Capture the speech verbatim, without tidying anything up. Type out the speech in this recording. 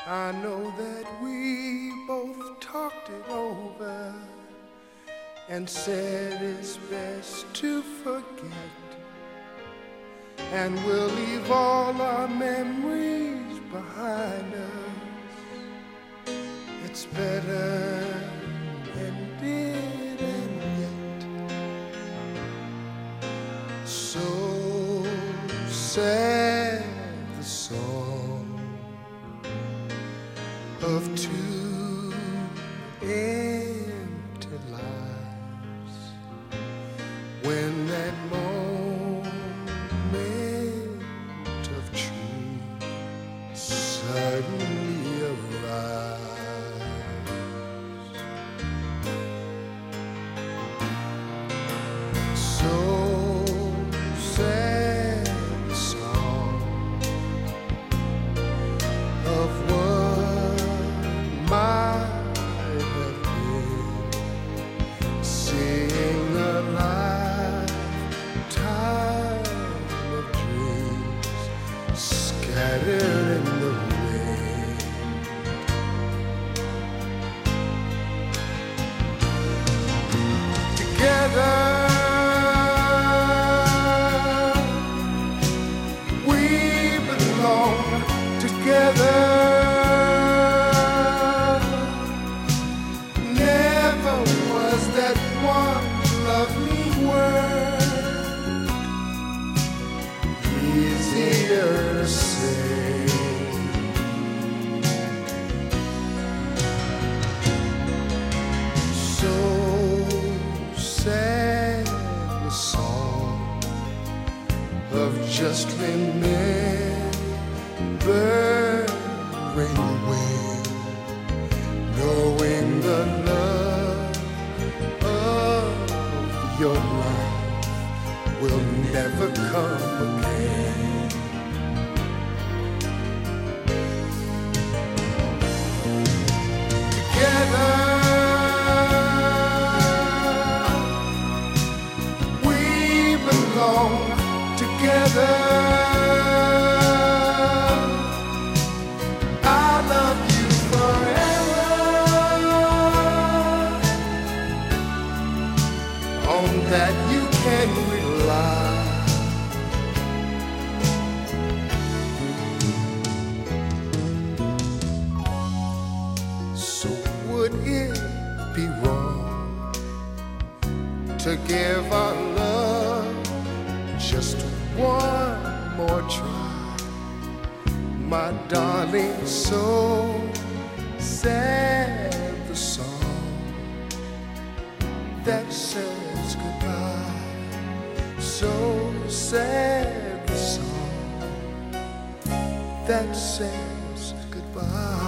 I know that we both talked it over and said it's best to forget, and we'll leave all our memories behind us. It's better ended and yet so sad the song of two empty lives when that moment of truth suddenly arrives. So sad the song of what might have been, seeing a lifetime of dreams scattered in the wind. Together we belong, together never was that one lovely word easier to say. So sad the song of just remembering when, knowing the love of your life will never come again. Together we belong, together I love you forever. On that you can rely. So would it be wrong to give our love just one more try, my darling? So sad the song that says goodbye. So sad the song that says goodbye.